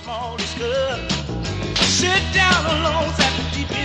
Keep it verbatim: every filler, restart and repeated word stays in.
smallest girl. Sit down alone at the deep end.